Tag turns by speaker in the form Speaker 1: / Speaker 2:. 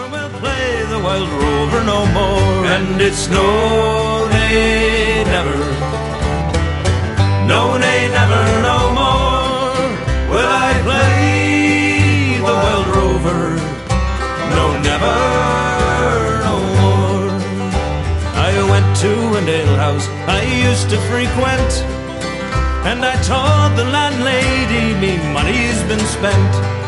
Speaker 1: will play the Wild Rover no more. And it's no, nay, never. No, nay, never, no more will I play the Wild Rover. No, never, no more. I went to an alehouse I used to frequent, and I told the landlady me money's been spent.